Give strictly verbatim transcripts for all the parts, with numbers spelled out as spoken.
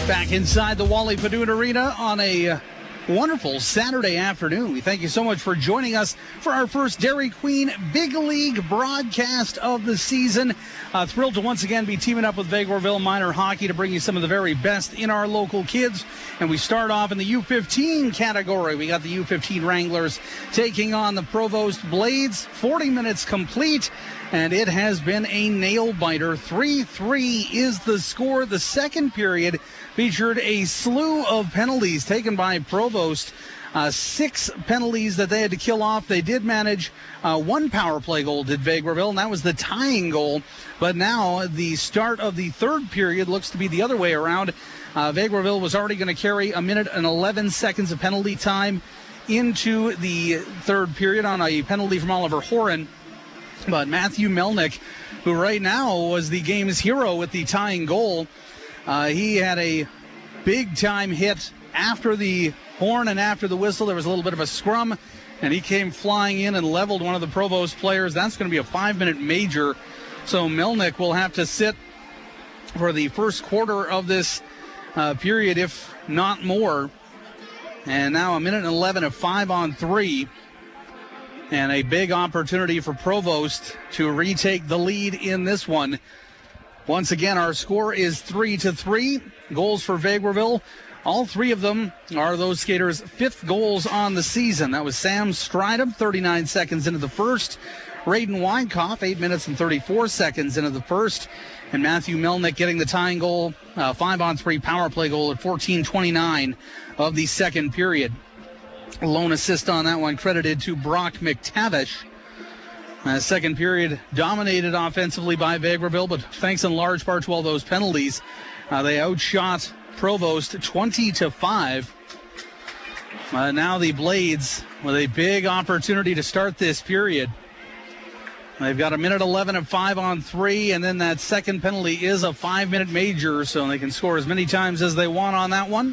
Back inside the Wally Padoon Arena on a uh, wonderful Saturday afternoon. We thank you so much for joining us for our first Dairy Queen Big League broadcast of the season. Uh, thrilled to once again be teaming up with Vegreville Minor Hockey to bring you some of the very best in our local kids. And we start off in the U fifteen category. We got the U fifteen Wranglers taking on the Provost Blades. forty minutes complete, and it has been a nail-biter. three three is the score. The second period featured a slew of penalties taken by Provost. Uh, six penalties that they had to kill off. They did manage uh, one power play goal, did Vegreville, and that was the tying goal. But now the start of the third period looks to be the other way around. Uh, Vegreville was already going to carry a minute and eleven seconds of penalty time into the third period on a penalty from Oliver Horan. But Matthew Melnick, who right now was the game's hero with the tying goal, uh, he had a big-time hit after the horn and after the whistle. There was a little bit of a scrum, and he came flying in and leveled one of the Provost players. That's going to be a five-minute major. So Melnick will have to sit for the first quarter of this uh, period, if not more. And now a minute and eleven of five on three. And a big opportunity for Provost to retake the lead in this one. Once again, our score is three to three. Goals for Vegreville. All three of them are those skaters' fifth goals on the season. That was Sam Stridham, thirty-nine seconds into the first. Raiden Weinkoff, eight minutes and thirty-four seconds into the first. And Matthew Melnick getting the tying goal, uh, five on three power play goal at fourteen twenty-nine of the second period. Lone assist on that one credited to Brock McTavish. Uh, second period dominated offensively by Vegreville, but thanks in large part to all those penalties, uh, they outshot Provost twenty to five. Uh, now the Blades with a big opportunity to start this period. They've got a minute eleven of five on three, and then that second penalty is a five-minute major, so they can score as many times as they want on that one.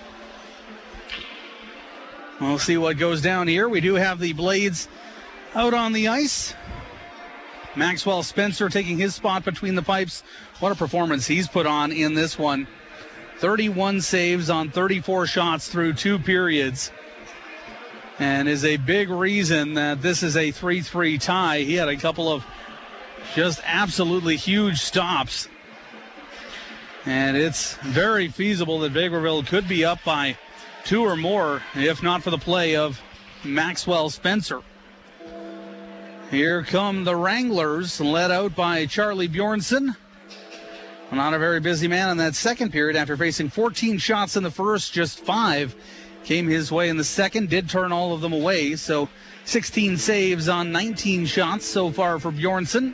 We'll see what goes down here. We do have the Blades out on the ice. Maxwell Spencer taking his spot between the pipes. What a performance he's put on in this one. thirty-one saves on thirty-four shots through two periods. And is a big reason that this is a three three tie. He had a couple of just absolutely huge stops. And it's very feasible that Vegreville could be up by two or more, if not for the play of Maxwell Spencer. Here come the Wranglers, led out by Charlie Bjornson. Not a very busy man in that second period. After facing fourteen shots in the first, just five came his way in the second. Did turn all of them away, so sixteen saves on nineteen shots so far for Bjornson.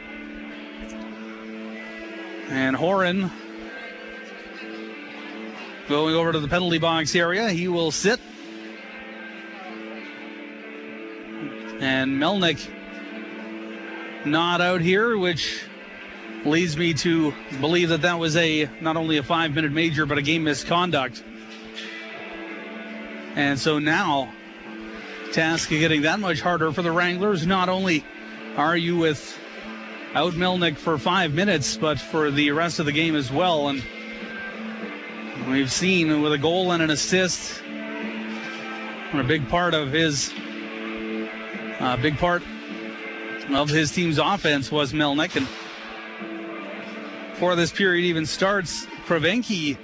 And Horan going over to the penalty box area. He will sit. And Melnick not out here, which leads me to believe that that was a not only a five-minute major, but a game misconduct. And so now, task of getting that much harder for the Wranglers. Not only are you with out Melnick for five minutes, but for the rest of the game as well. And we've seen with a goal and an assist, and a big part of his, uh, big part of his team's offense was Melnick. And before this period even starts, Kravenke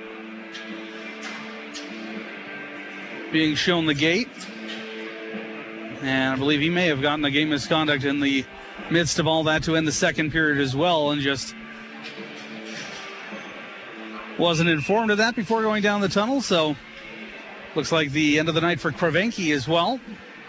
being shown the gate. And I believe he may have gotten a game misconduct in the midst of all that to end the second period as well, and just wasn't informed of that before going down the tunnel. So looks like the end of the night for Kravenke as well.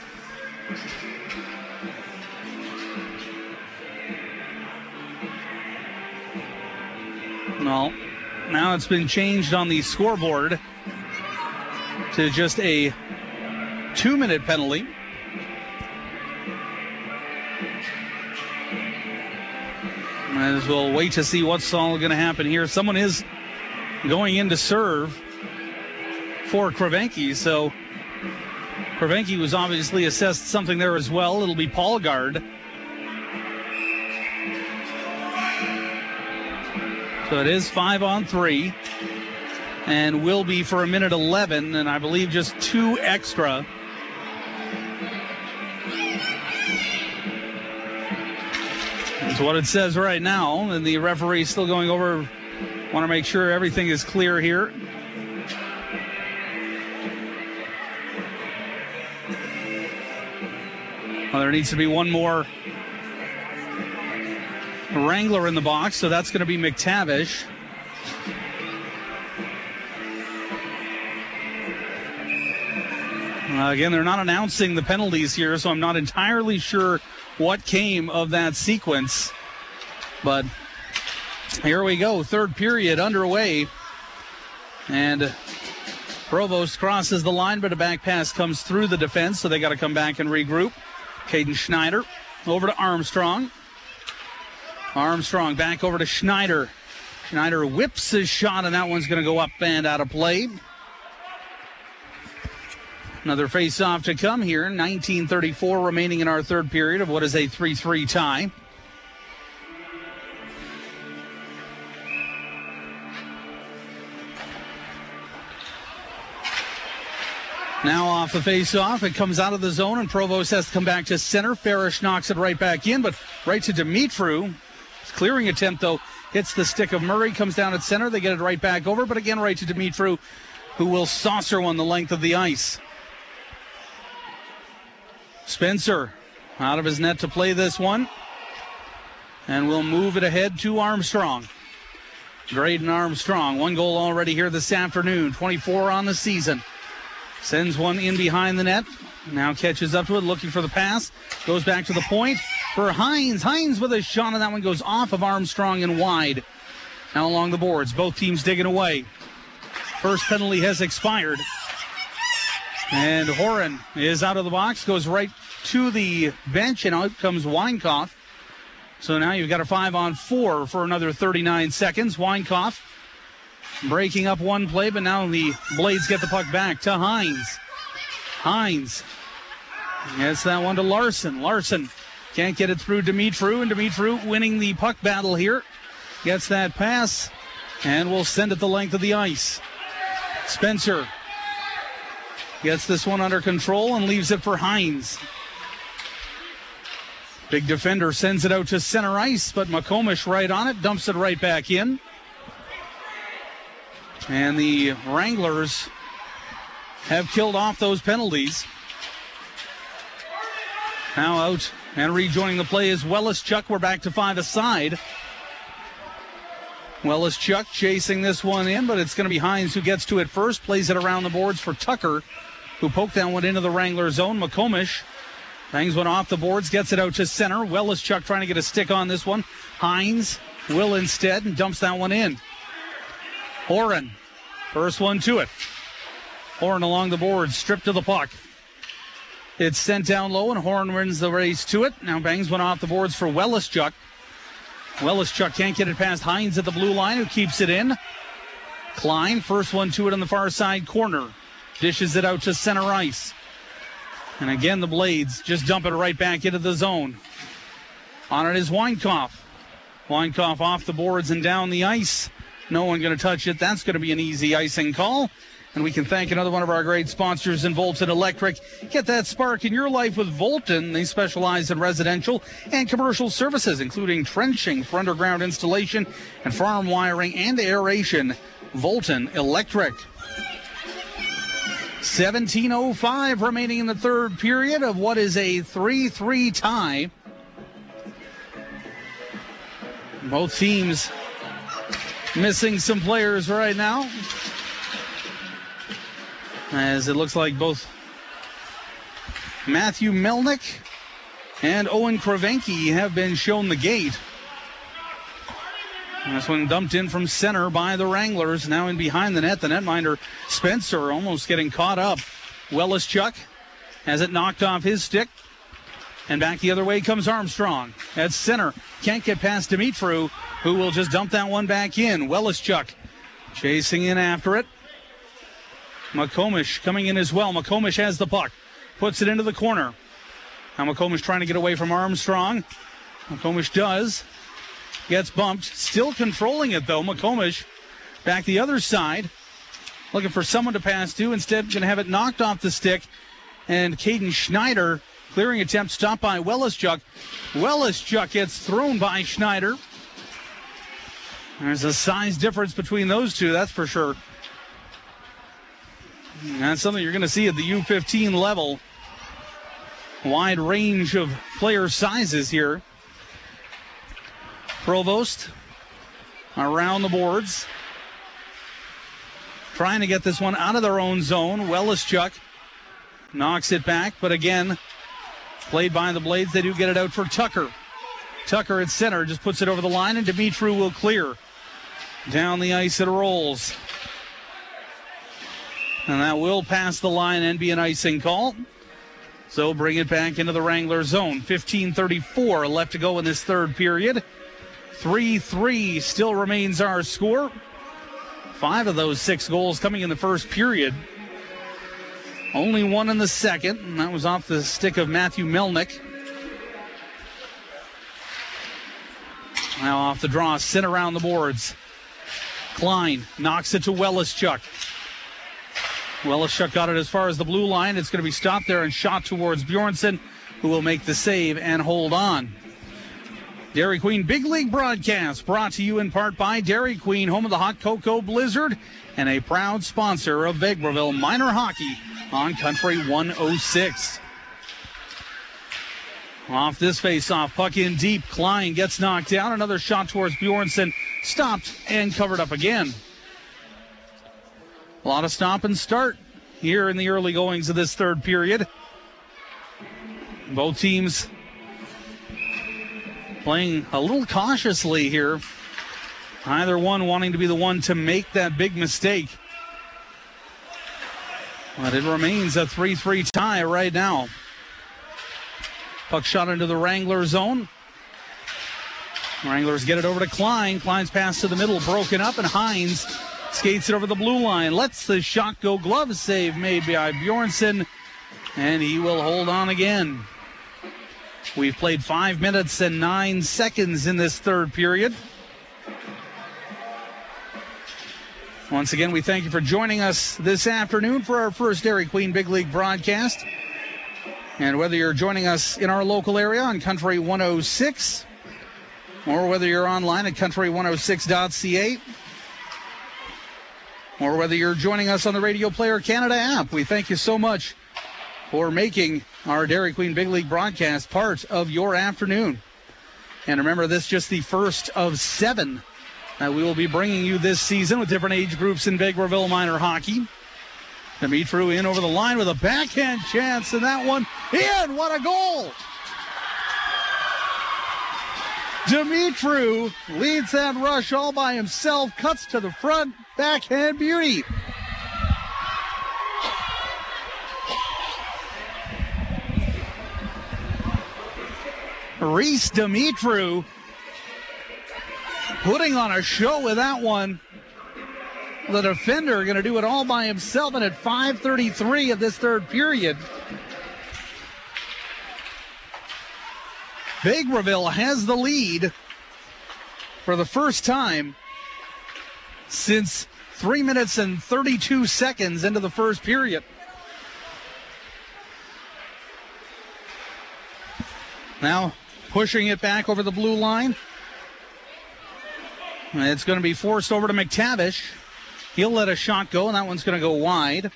Well, now it's been changed on the scoreboard to just a two-minute penalty. Might as well wait to see what's all going to happen here. Someone is going in to serve for Kravenke, so Kravenke was obviously assessed something there as well. It'll be Paul Gard. So it is five on three. and will be for a minute eleven, and I believe just two extra. That's what it says right now, and the referee is still going over. Want to make sure everything is clear here. Well, there needs to be one more Wrangler in the box, so that's going to be McTavish. Uh, again, they're not announcing the penalties here, so I'm not entirely sure what came of that sequence. But here we go, third period underway. And Provost crosses the line, but a back pass comes through the defense, so they got to come back and regroup. Caden Schneider over to Armstrong. Armstrong back over to Schneider. Schneider whips his shot, and that one's going to go up and out of play. Another face-off to come here. nineteen thirty-four remaining in our third period of what is a three three tie. Now off the face-off, it comes out of the zone, and Provost has to come back to center. Farish knocks it right back in, but right to Dimitru. His clearing attempt, though, hits the stick of Murray, comes down at center. They get it right back over, but again right to Dimitru, who will saucer one the length of the ice. Spencer out of his net to play this one, and we'll move it ahead to Armstrong. Graydon Armstrong, one goal already here this afternoon, twenty-four on the season. Sends one in behind the net. Now catches up to it, looking for the pass. Goes back to the point for Hines. Hines with a shot, and that one goes off of Armstrong and wide. Now along the boards, both teams digging away. First penalty has expired. And Horan is out of the box, goes right to the bench, and out comes Weinkoff. So now you've got a five on four for another thirty-nine seconds. Weinkoff breaking up one play, but now the Blades get the puck back to Hines. Hines gets that one to Larson. Larson can't get it through Dimitru, and Dimitru winning the puck battle here. Gets that pass, and will send it the length of the ice. Spencer gets this one under control and leaves it for Hines. Big defender sends it out to center ice, but McComish right on it, dumps it right back in. And the Wranglers have killed off those penalties. Now out and rejoining the play is Wellischuk. We're back to five aside. Wellischuk chasing this one in, but it's going to be Hines who gets to it first. Plays it around the boards for Tucker, who poked that one into the Wrangler zone. McComish bangs one off the boards, gets it out to center. Wellischuk trying to get a stick on this one. Hines will instead and dumps that one in. Horan, first one to it. Horan along the boards, stripped to the puck. It's sent down low, and Horan wins the race to it. Now bangs one off the boards for Wellischuk. Wellischuk can't get it past Hines at the blue line, who keeps it in. Klein, first one to it on the far side corner. Dishes it out to center ice. And again, the Blades just dump it right back into the zone. On it is Weinkoff. Weinkoff off the boards and down the ice. No one going to touch it. That's going to be an easy icing call. And we can thank another one of our great sponsors in Volton Electric. Get that spark in your life with Volton. They specialize in residential and commercial services, including trenching for underground installation and farm wiring and aeration. Volton Electric. seventeen oh five remaining in the third period of what is a three three tie. Both teams missing some players right now, as it looks like both Matthew Melnick and Owen Kravenke have been shown the gate. And this one dumped in from center by the Wranglers. Now in behind the net, the netminder Spencer almost getting caught up. Wellischuk has it knocked off his stick. And back the other way comes Armstrong at center. Can't get past Dimitru, who will just dump that one back in. Wellischuk chasing in after it. McComish coming in as well. McComish has the puck. Puts it into the corner. Now McComish trying to get away from Armstrong. McComish does. Gets bumped. Still controlling it, though. McComish back the other side. looking for someone to pass to. Instead, going to have it knocked off the stick. And Caden Schneider, clearing attempt, stopped by Wellischuk. Wellischuk gets thrown by Schneider. There's a size difference between those two, that's for sure. And that's something you're going to see at the U fifteen level. Wide range of player sizes here. Provost around the boards. Trying to get this one out of their own zone. Wellischuk knocks it back, but again, played by the Blades. They do get it out for Tucker. Tucker at center just puts it over the line, and Dimitru will clear. Down the ice it rolls. And that will pass the line and be an icing call. So bring it back into the Wrangler zone. fifteen thirty-four left to go in this third period. three three still remains our score. Five of those six goals coming in the first period. Only one in the second, and that was off the stick of Matthew Melnick. Now off the draw, sent around the boards. Klein knocks it to Wellischuk. Wellischuk got it as far as the blue line. It's going to be stopped there and shot towards Bjornsson, who will make the save and hold on. Dairy Queen Big League broadcast brought to you in part by Dairy Queen, home of the Hot Cocoa Blizzard, and a proud sponsor of Vegreville Minor Hockey on Country one oh six. Off this face-off, puck in deep. Klein gets knocked down. Another shot towards Bjornsson. Stopped and covered up again. A lot of stop and start here in the early goings of this third period. Both teams playing a little cautiously here. Either one wanting to be the one to make that big mistake. But it remains a three three tie right now. Puck shot into the Wrangler zone. Wranglers get it over to Klein. Klein's pass to the middle, broken up, and Hines skates it over the blue line. Lets the shot go. Glove save made by Bjornsson, and he will hold on again. We've played five minutes and nine seconds in this third period. Once again, we thank you for joining us this afternoon for our first Dairy Queen Big League broadcast. And whether you're joining us in our local area on Country one oh six, or whether you're online at country one oh six dot c a, or whether you're joining us on the Radio Player Canada app, we thank you so much for making our Dairy Queen Big League broadcast part of your afternoon. And remember, this is just the first of seven that we will be bringing you this season with different age groups in Vegreville minor hockey. Dimitru in over the line with a backhand chance, and that one in. What a goal! Dimitru leads that rush all by himself, cuts to the front, backhand beauty. Reese Dimitru putting on a show with that one. The defender going to do it all by himself, and at five thirty-three of this third period, Vegreville has the lead for the first time since three minutes and thirty-two seconds into the first period. Now pushing it back over the blue line. It's going to be forced over to McTavish. He'll let a shot go, and that one's going to go wide.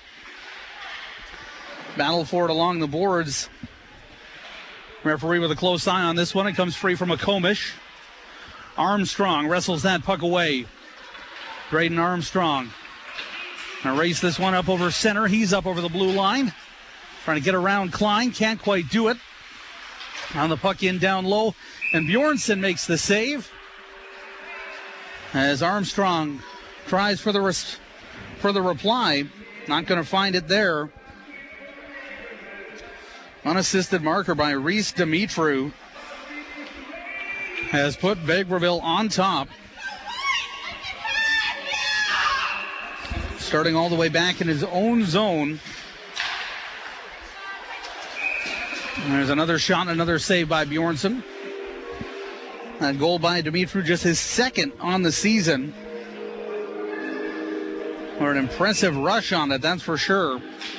Battle for it along the boards. Referee with a close eye on this one. It comes free from McComish. Armstrong wrestles that puck away. Braden Armstrong. Gonna race this one up over center. He's up over the blue line. Trying to get around Klein. Can't quite do it. On the puck in down low. And Bjornsson makes the save. As Armstrong tries for the res- for the reply. Not going to find it there. Unassisted marker by Reese Dimitru has put Vegreville on top. Starting all the way back in his own zone. And there's another shot, another save by Bjornsson. That goal by Dimitru, just his second on the season. or an impressive rush on it, that's for sure.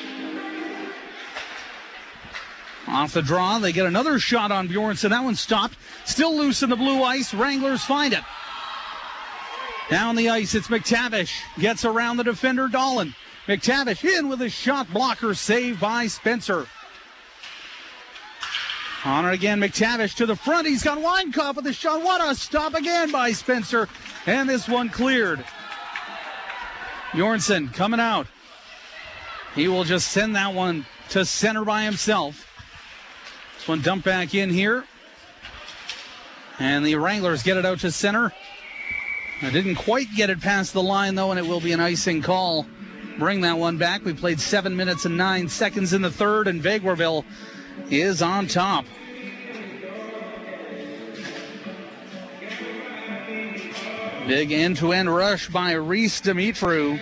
Off the draw, they get another shot on Bjornsson. That one stopped. Still loose in the blue ice. Wranglers find it. Down the ice, it's McTavish. Gets around the defender, Dahlin. McTavish in with a shot blocker, saved by Spencer. On it again, McTavish to the front. He's got Weinkauf with a shot. What a stop again by Spencer. And this one cleared. Bjornsson coming out. He will just send that one to center by himself. This one dumped back in here. And the Wranglers get it out to center. I didn't quite get it past the line, though, and it will be an icing call. Bring that one back. We played seven minutes and nine seconds in the third, and Vegreville is on top. Big end-to-end rush by Reese Dimitru.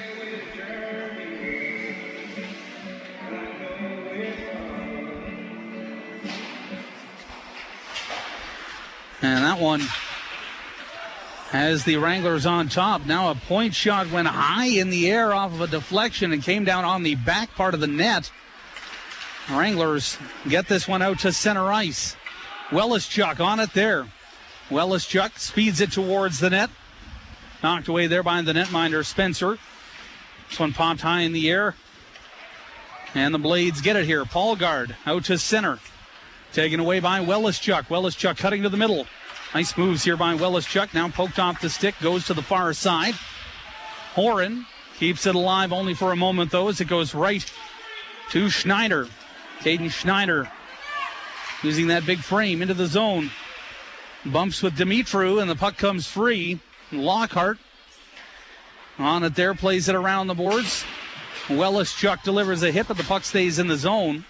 And that one has the Wranglers on top. Now a point shot went high in the air off of a deflection and came down on the back part of the net. Wranglers get this one out to center ice. Welaschuk on it there. Welaschuk speeds it towards the net. Knocked away there by the netminder Spencer. This one popped high in the air. And the Blades get it here. Paulgard out to center. Taken away by Welaschuk. Welaschuk cutting to the middle. Nice moves here by Welaschuk. Now poked off the stick. Goes to the far side. Horan keeps it alive only for a moment, though, as it goes right to Schneider. Caden Schneider using that big frame into the zone. Bumps with Dimitru, and the puck comes free. Lockhart on it there. Plays it around the boards. Welaschuk delivers a hit, but the puck stays in the zone.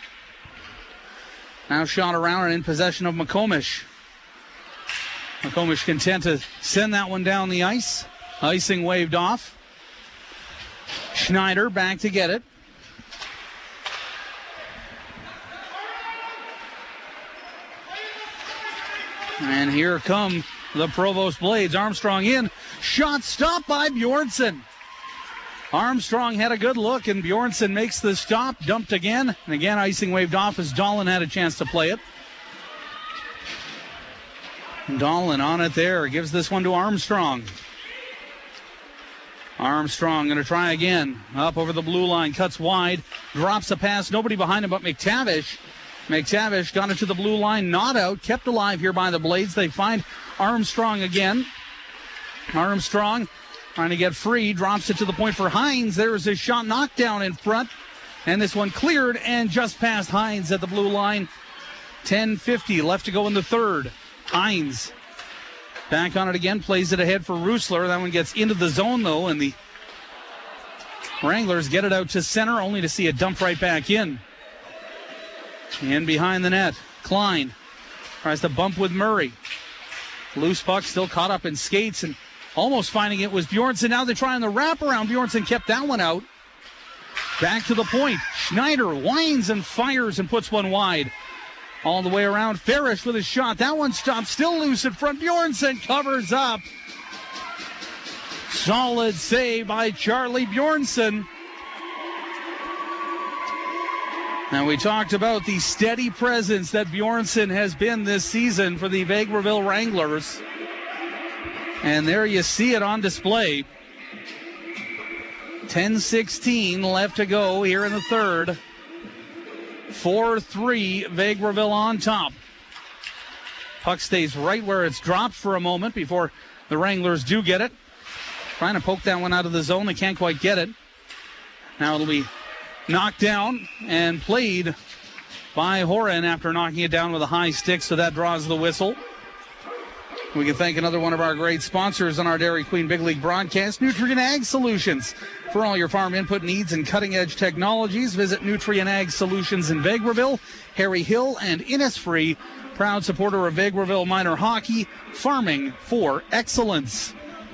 Now shot around and in possession of McComish. McComish content to send that one down the ice. Icing waved off. Schneider back to get it. And here come the Provost Blades. Armstrong in. Shot stopped by Bjornsson. Armstrong had a good look, and Bjornsson makes the stop. Dumped again. And again, icing waved off as Dahlin had a chance to play it. Dahlin on it there. Gives this one to Armstrong. Armstrong going to try again. Up over the blue line. Cuts wide. Drops a pass. Nobody behind him but McTavish. McTavish got it to the blue line. Not out. Kept alive here by the Blades. They find Armstrong again. Armstrong trying to get free. Drops it to the point for Hines. There is his shot knocked down in front. And this one cleared and just past Hines at the blue line. ten fifty left to go in the third. Hines back on it again. Plays it ahead for Roosler. That one gets into the zone, though, and the Wranglers get it out to center, only to see it dump right back in. And behind the net, Klein tries to bump with Murray. Loose puck still caught up in skates and almost finding it was Bjornsson. Now they're trying the wraparound. Bjornsson kept that one out. Back to the point. Schneider winds and fires and puts one wide. All the way around. Farish with a shot. That one stopped. Still loose in front. Bjornsson covers up. Solid save by Charlie Bjornsson. And we talked about the steady presence that Bjornsson has been this season for the Vegreville Wranglers. And there you see it on display. ten sixteen left to go here in the third. four three, Vegreville on top. Puck stays right where it's dropped for a moment before the Wranglers do get it. Trying to poke that one out of the zone. They can't quite get it. Now it'll be knocked down and played by Horan after knocking it down with a high stick, so that draws the whistle. We can thank another one of our great sponsors on our Dairy Queen Big League broadcast, Nutrien Ag Solutions. For all your farm input needs and cutting-edge technologies, visit Nutrien Ag Solutions in Vegreville, Harry Hill, and Innisfree. Proud supporter of Vegreville minor hockey, farming for excellence.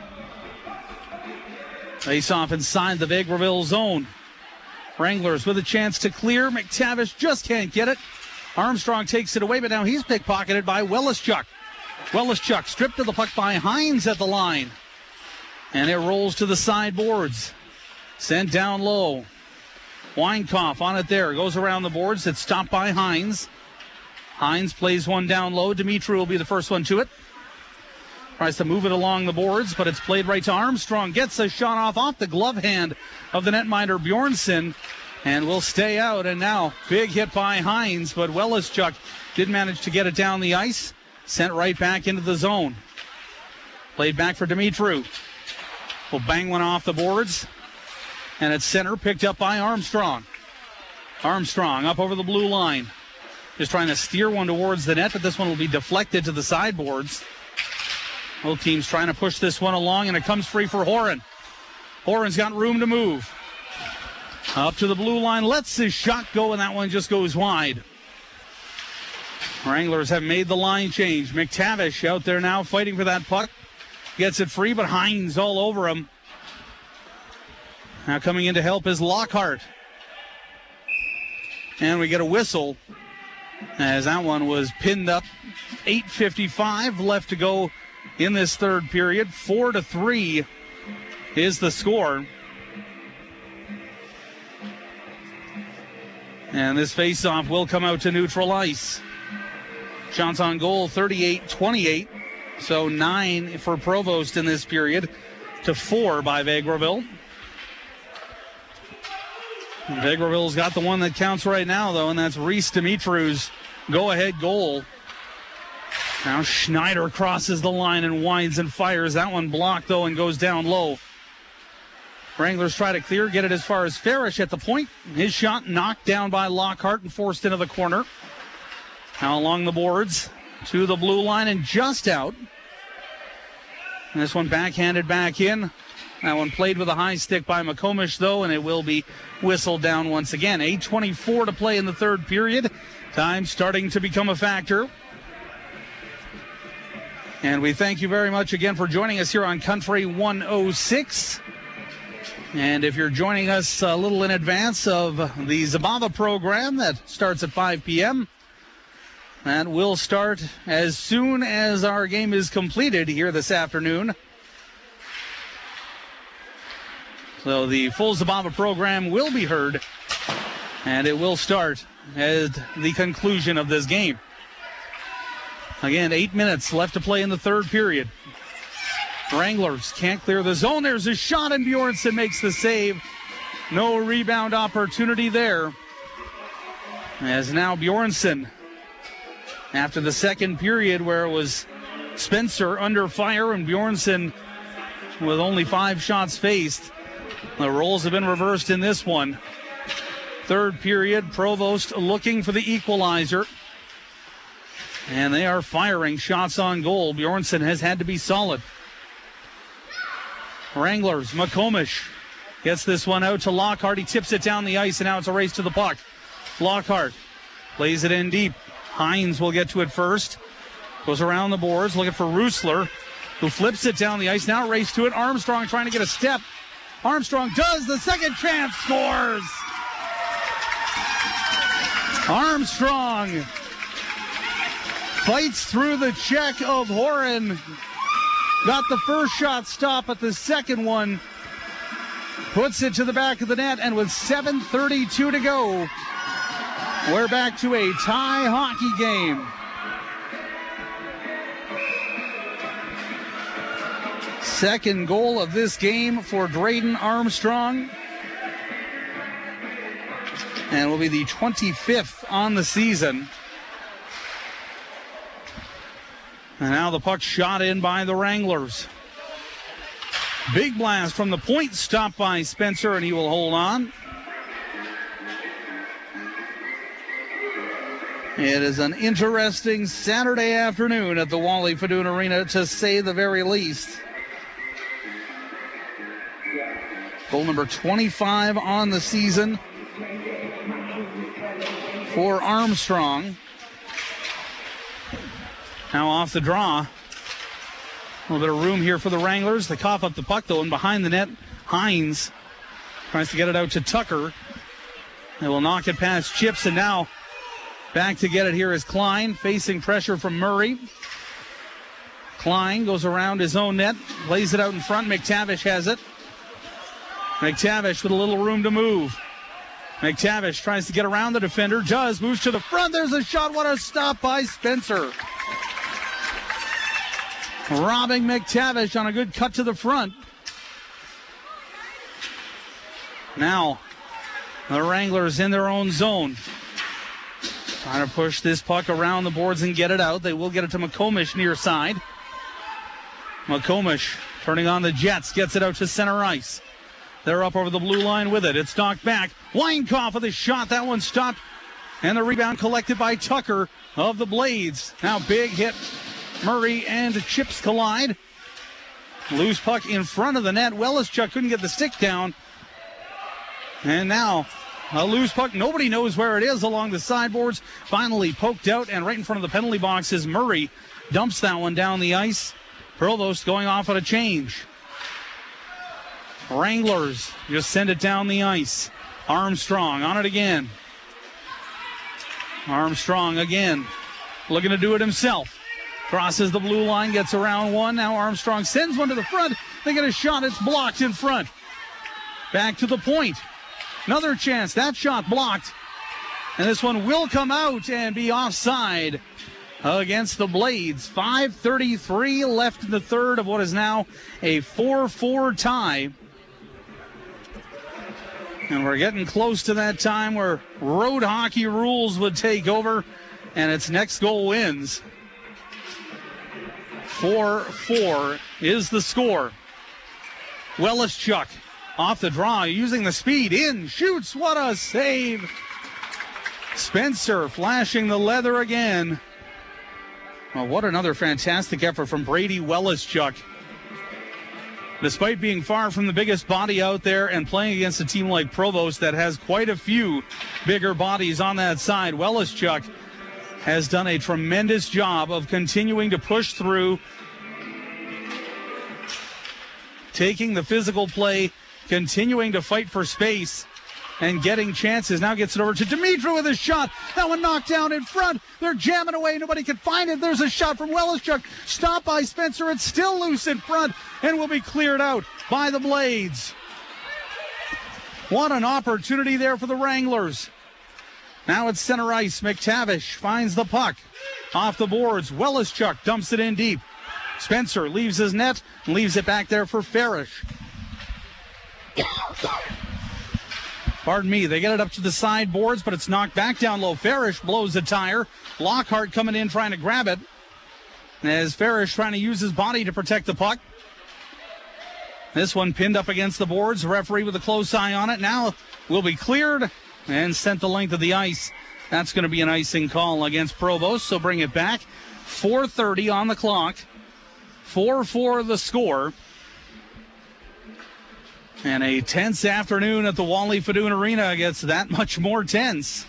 Face off inside the Vegreville zone. Wranglers with a chance to clear. McTavish just can't get it. Armstrong takes it away, but now he's pickpocketed by Welaschuk. Welaschuk stripped of the puck by Hines at the line. And it rolls to the sideboards. Sent down low. Weinkauf on it there. Goes around the boards. It's stopped by Hines. Hines plays one down low. Dimitri will be the first one to it. Tries to move it along the boards, but it's played right to Armstrong. Gets a shot off off the glove hand of the netminder Bjornsson, and will stay out. And now, big hit by Hines, but Welischuk did manage to get it down the ice. Sent right back into the zone. Played back for Dimitri. Will bang one off the boards. And it's center, picked up by Armstrong. Armstrong up over the blue line. Just trying to steer one towards the net, but this one will be deflected to the sideboards. Both teams trying to push this one along, and it comes free for Horan. Horan's got room to move. Up to the blue line, lets his shot go, and that one just goes wide. Wranglers have made the line change. McTavish out there now fighting for that puck. Gets it free, but Hines all over him. Now coming in to help is Lockhart. And we get a whistle as that one was pinned up. eight fifty-five left to go in this third period. Four to three is the score. And this faceoff will come out to neutral ice. Shots on goal, thirty-eight twenty-eight. So nine for Provost in this period to four by Vegreville. Vegreville's got the one that counts right now, though, and that's Reese Dimitri's go-ahead goal. Now Schneider crosses the line and winds and fires. That one blocked, though, and goes down low. Wranglers try to clear, get it as far as Farish at the point. His shot knocked down by Lockhart and forced into the corner. Now along the boards to the blue line and just out. And this one backhanded back in. That one played with a high stick by McComish, though, and it will be whistled down once again. eight twenty-four to play in the third period. Time starting to become a factor. And we thank you very much again for joining us here on Country one oh six. And if you're joining us a little in advance of the Zabava program that starts at five p.m., that will start as soon as our game is completed here this afternoon. So the full Zabava program will be heard, and it will start at the conclusion of this game. Again, eight minutes left to play in the third period. Wranglers can't clear the zone. There's a shot, and Bjornsson makes the save. No rebound opportunity there. As now Bjornsson, after the second period where it was Spencer under fire and Bjornsson with only five shots faced, the roles have been reversed in this one. Third period, Provost looking for the equalizer. And they are firing shots on goal. Bjornsson has had to be solid. Wranglers, McComish gets this one out to Lockhart. He tips it down the ice, and now it's a race to the puck. Lockhart plays it in deep. Hines will get to it first. Goes around the boards looking for Roosler, who flips it down the ice. Now race to it. Armstrong trying to get a step. Armstrong does. The second chance, scores. Armstrong fights through the check of Horan. Got the first shot stop, but the second one puts it to the back of the net. And with seven thirty-two to go, we're back to a tie hockey game. Second goal of this game for Drayden Armstrong. And will be the twenty-fifth on the season. And now the puck shot in by the Wranglers. Big blast from the point, stopped by Spencer, and he will hold on. It is an interesting Saturday afternoon at the Wally Fadoon Arena, to say the very least. Goal number twenty-five on the season for Armstrong. Now off the draw. A little bit of room here for the Wranglers. They cough up the puck, though, and behind the net, Hines tries to get it out to Tucker. They will knock it past Chips, and now back to get it here is Klein, facing pressure from Murray. Klein goes around his own net, lays it out in front. McTavish has it. McTavish with a little room to move. McTavish tries to get around the defender, does, moves to the front. There's a shot. What a stop by Spencer. Robbing McTavish on a good cut to the front. Now, the Wranglers in their own zone. Trying to push this puck around the boards and get it out. They will get it to McComish near side. McComish turning on the Jets, gets it out to center ice. They're up over the blue line with it. It's knocked back. Weinkoff with a shot. That one stopped. And the rebound collected by Tucker of the Blades. Now big hit. Murray and Chips collide. Loose puck in front of the net. Welaschuk couldn't get the stick down. And now a loose puck. Nobody knows where it is along the sideboards. Finally poked out, and right in front of the penalty box is Murray. Dumps that one down the ice. Provost going off at a change. Wranglers just send it down the ice. Armstrong on it again. Armstrong again. Looking to do it himself. Crosses the blue line, gets around one. Now Armstrong sends one to the front. They get a shot. It's blocked in front. Back to the point. Another chance. That shot blocked. And this one will come out and be offside against the Blades. five thirty-three left in the third of what is now a four four tie. And we're getting close to that time where road hockey rules would take over, and its next goal wins. four four is the score. Welaschuk off the draw, using the speed, in, shoots, what a save. Spencer flashing the leather again. Well, what another fantastic effort from Brady Welaschuk. Despite being far from the biggest body out there and playing against a team like Provost that has quite a few bigger bodies on that side, Welaschuk has done a tremendous job of continuing to push through, taking the physical play, continuing to fight for space, and getting chances. Now gets it over to Dimitri with a shot. That one knocked down in front. They're jamming away. Nobody can find it. There's a shot from Welaschuk. Stopped by Spencer. It's still loose in front and will be cleared out by the Blades. What an opportunity there for the Wranglers. Now it's center ice. McTavish finds the puck. Off the boards. Welaschuk dumps it in deep. Spencer leaves his net and leaves it back there for Farish. Pardon me, they get it up to the sideboards, but it's knocked back down low. Farish blows the tire. Lockhart coming in trying to grab it. As Farish trying to use his body to protect the puck. This one pinned up against the boards. Referee with a close eye on it. Now will be cleared and sent the length of the ice. That's going to be an icing call against Provost, so bring it back. four thirty on the clock. four four the score. And a tense afternoon at the Wally Fadoon Arena gets that much more tense.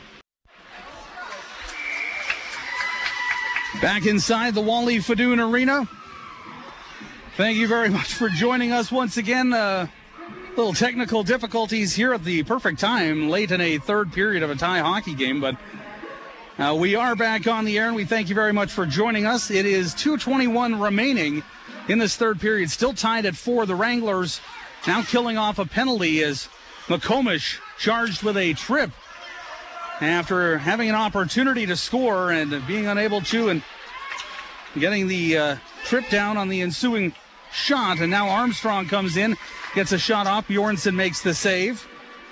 Back inside the Wally Fadoon Arena. Thank you very much for joining us once again. Uh, little technical difficulties here at the perfect time, late in a third period of a tie hockey game, but uh, we are back on the air, and we thank you very much for joining us. It is two twenty-one remaining in this third period, still tied at four. The Wranglers now killing off a penalty as McComish charged with a trip after having an opportunity to score and being unable to, and getting the uh, trip down on the ensuing shot. And now Armstrong comes in, gets a shot off. Bjornsson makes the save.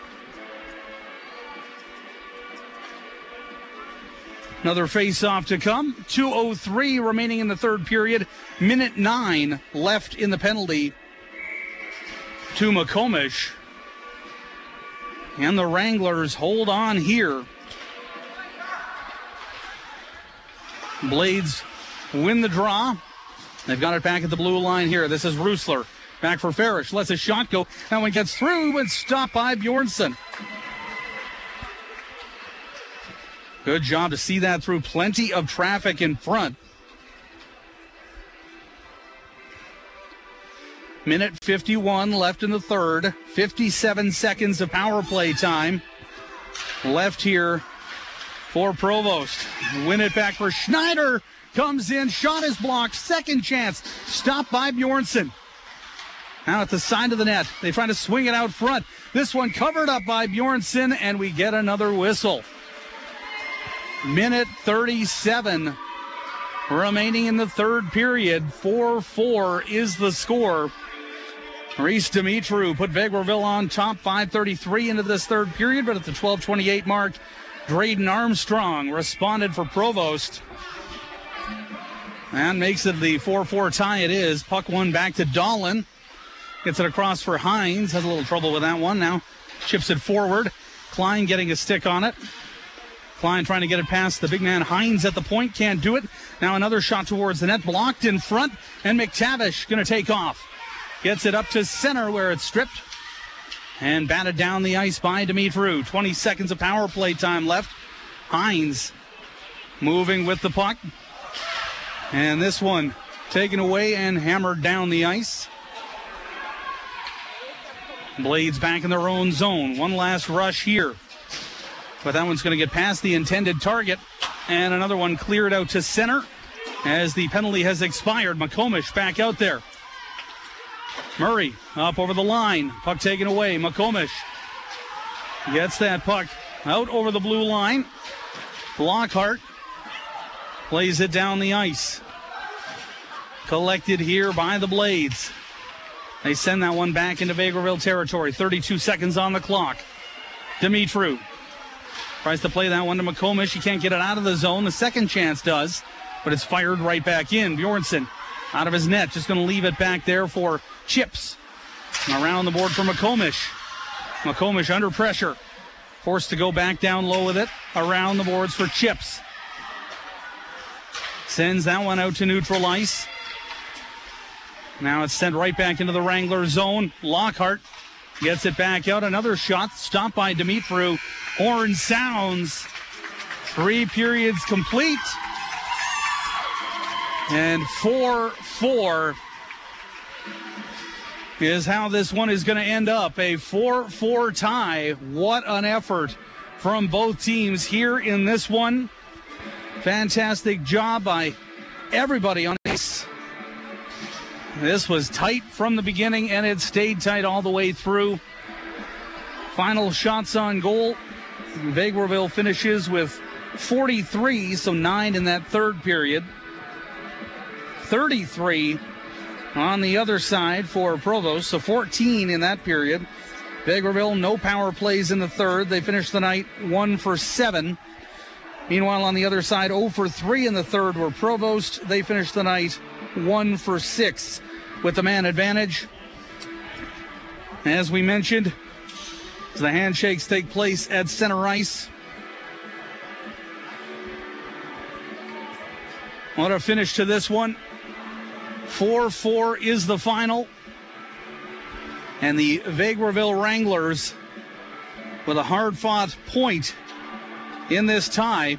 Another face-off to come. two oh three remaining in the third period. Minute nine left in the penalty to McComish. And the Wranglers hold on here. Blades win the draw. They've got it back at the blue line here. This is Rusler. Back for Farish. Lets a shot go. That one gets through and stopped by Bjornsson. Good job to see that through. Plenty of traffic in front. Minute fifty-one left in the third. fifty-seven seconds of power play time left here for Provost. Win it back for Schneider. Comes in. Shot is blocked. Second chance. Stopped by Bjornsson. Now at the side of the net. They try to swing it out front. This one covered up by Bjornsson, and we get another whistle. Minute thirty-seven remaining in the third period. four four is the score. Reese Dimitru put Vegreville on top. five thirty-three into this third period, but at the twelve twenty-eight mark, Drayden Armstrong responded for Provost. And makes it the four four tie it is. Puck one back to Dahlin. Gets it across for Hines. Has a little trouble with that one. Now chips it forward. Klein getting a stick on it. Klein trying to get it past the big man Hines at the point. Can't do it. Now another shot towards the net. Blocked in front. And McTavish going to take off. Gets it up to center where it's stripped. And batted down the ice by Dimitru. twenty seconds of power play time left. Hines moving with the puck. And this one taken away and hammered down the ice. Blades back in their own zone. One last rush here. But that one's going to get past the intended target. And another one cleared out to center as the penalty has expired. McComish back out there. Murray up over the line. Puck taken away. McComish gets that puck out over the blue line. Lockhart plays it down the ice. Collected here by the Blades. They send that one back into Vegreville territory. thirty-two seconds on the clock. Dimitru tries to play that one to McComish. He can't get it out of the zone. The second chance does, but it's fired right back in. Bjornsson out of his net. Just going to leave it back there for Chips. And around the board for McComish. McComish under pressure. Forced to go back down low with it. Around the boards for Chips. Sends that one out to neutral ice. Now it's sent right back into the Wrangler zone. Lockhart gets it back out. Another shot stopped by Dimitru. Horn sounds. Three periods complete. And four four is how this one is going to end up. A four four tie. What an effort from both teams here in this one. Fantastic job by everybody on ice. This was tight from the beginning, and it stayed tight all the way through. Final shots on goal. Vegreville finishes with forty-three, so nine in that third period. thirty-three on the other side for Provost, so fourteen in that period. Vegreville, no power plays in the third. They finished the night one for seven. Meanwhile, on the other side, zero for three in the third were Provost. They finished the night one for six with the man advantage. As we mentioned, as the handshakes take place at center ice. What a finish to this one. four four is the final. And the Vegreville Wranglers with a hard-fought point in this tie.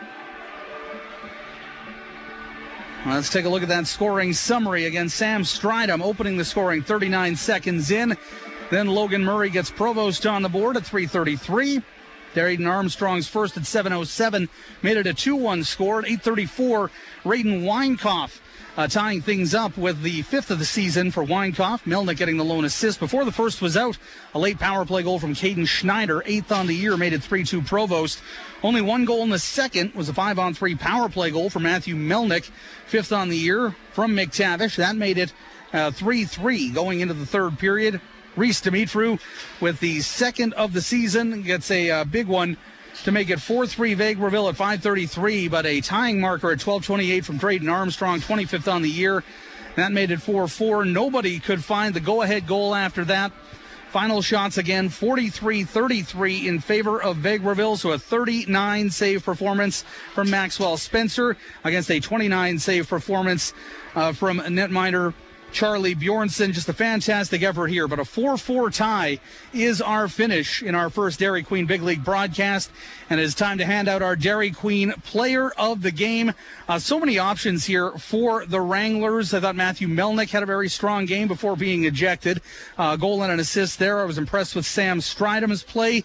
Let's take a look at that scoring summary. Again, Sam Stridham opening the scoring thirty-nine seconds in. Then Logan Murray gets Provost on the board at three thirty-three. Drayden Armstrong's first at seven oh seven. Made it a two one score at eight thirty-four. Raiden Weinkoff uh, tying things up with the fifth of the season for Weinkoff. Melnick getting the lone assist. Before the first was out, a late power play goal from Caden Schneider. Eighth on the year, made it three two Provost. Only one goal in the second was a five on three power play goal from Matthew Melnick. Fifth on the year from McTavish. That made it uh, three three going into the third period. Reese Dimitru with the second of the season gets a uh, big one to make it four three Vegreville at five thirty-three, but a tying marker at twelve twenty-eight from Drayden Armstrong, twenty-fifth on the year. That made it four four. Nobody could find the go-ahead goal after that. Final shots again, forty-three thirty-three in favor of Vegreville, so a thirty-nine save performance from Maxwell Spencer against a twenty-nine save performance uh, from netminder Charlie Bjornsson. Just a fantastic effort here, but a four four tie is our finish in our first Dairy Queen Big League broadcast, and it is time to hand out our Dairy Queen Player of the Game. Uh, so many options here for the Wranglers. I thought Matthew Melnick had a very strong game before being ejected. Uh, goal and an assist there. I was impressed with Sam Stridham's play.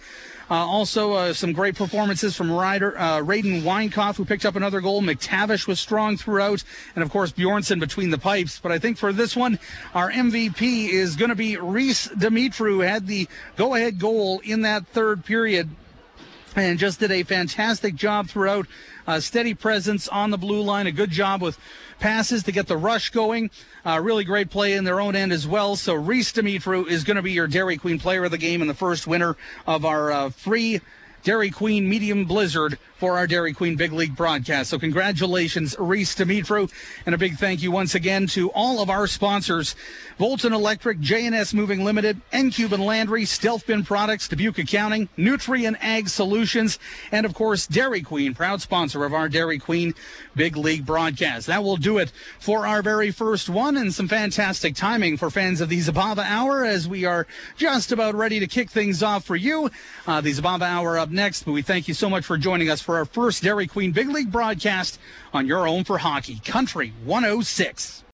Uh, also, uh, some great performances from Ryder, uh, Raiden Weinkoff, who picked up another goal. McTavish was strong throughout. And, of course, Bjornsson between the pipes. But I think for this one, our M V P is going to be Reese Dimitru, who had the go-ahead goal in that third period and just did a fantastic job throughout. Uh, steady presence on the blue line, a good job with passes to get the rush going. Uh, really great play in their own end as well. So Reese Dimitru is going to be your Dairy Queen player of the game and the first winner of our uh, free Dairy Queen Medium Blizzard for our Dairy Queen Big League broadcast. So congratulations, Reese Dimitru, and a big thank you once again to all of our sponsors: Volton Electric, J and S Moving Limited, N-Cube and Landry, Stealth Bin Products, Dubuque Accounting, Nutrien Ag Solutions, and of course Dairy Queen, proud sponsor of our Dairy Queen Big League broadcast. That will do it for our very first one, and some fantastic timing for fans of the Zabava Hour as we are just about ready to kick things off for you. Uh, the Zabava Hour up next, but we thank you so much for joining us for our first Dairy Queen Big League broadcast on your Home for Hockey, Country one oh six.